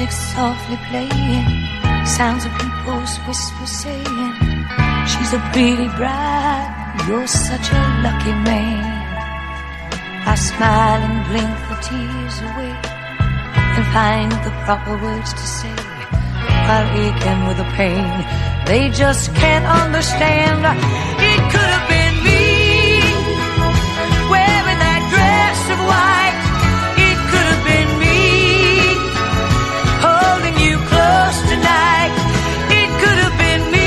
music softly playing, sounds of people's whispers saying, she's a pretty bride, you're such a lucky man. I smile and blink the tears away and find the proper words to say, while aching with the pain they just can't understand. It could have been me, wearing that dress of white. It could have been me, holding you close tonight. It could have been me,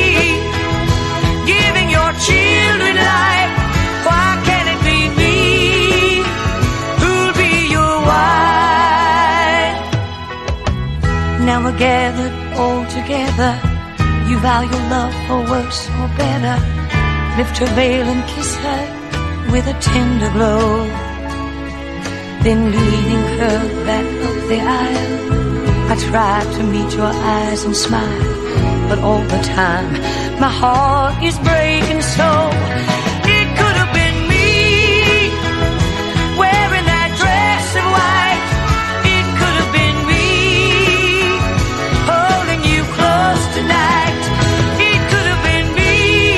giving your children life. Why can't it be me, who'll be your wife? Now we're gathered all together, you vow your love for worse or better. Lift her veil and kiss her with a tender glow. Then leading her back up the aisle, I try to meet your eyes and smile, but all the time my heart is breaking so. It could have been me, wearing that dress of white. It could have been me, holding you close tonight. It could have been me,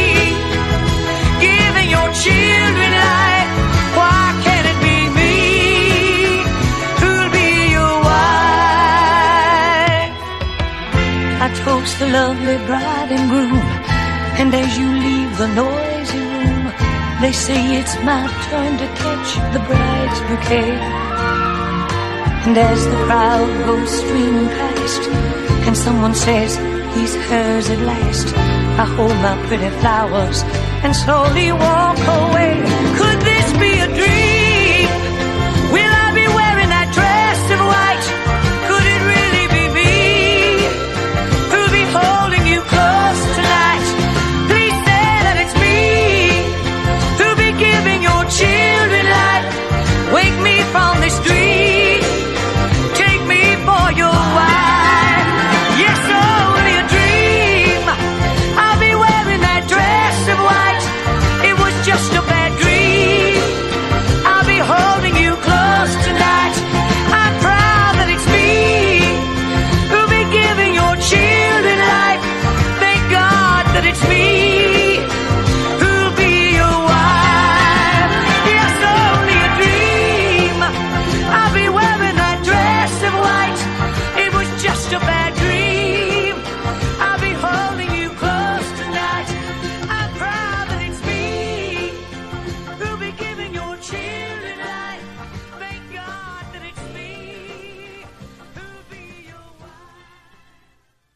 giving your children life. Why can't it be me, who'll be your wife? I toast the lovely bride and groom, and as you leave the noisy room, they say it's my turn to catch the bride's bouquet. And as the crowd goes streaming past, and someone says he's hers at last, I hold my pretty flowers and slowly walk away.